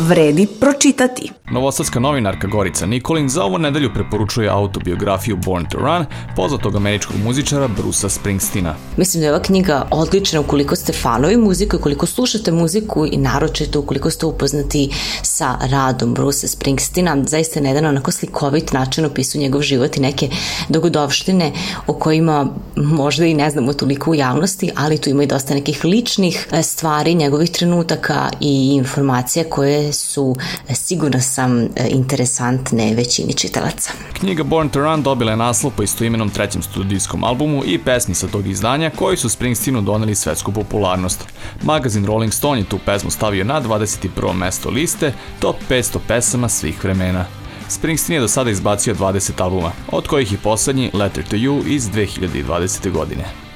vredi pročitati. Novosadska novinarka Gorica Nikolin za ovu nedelju preporučuje autobiografiju Born to Run poznatog američkog muzičara Brucea Springsteena. Mislim da je ova knjiga odlična ukoliko ste fanovi muzike, ukoliko slušate muziku i naročito ukoliko ste upoznati sa radom Brucea Springsteena. Zaista na jedan onako slikovit način opisuje njegov život i neke dogodovštine o kojima možda i ne znamo toliko u javnosti, ali tu ima i dosta nekih ličnih stvari, njegovih trenutaka i informacija koje su, sigurna sam, interesantne većini čitalaca. Knjiga Born to Run dobila je naslov po istoimenom trećem studijskom albumu i pesmi sa tog izdanja koji su Springsteenu doneli svetsku popularnost. Magazin Rolling Stone je tu pesmu stavio na 21. mesto liste Top 500 pesama svih vremena. Springsteen je do sada izbacio 20 albuma, od kojih je poslednji Letter to You iz 2020. godine.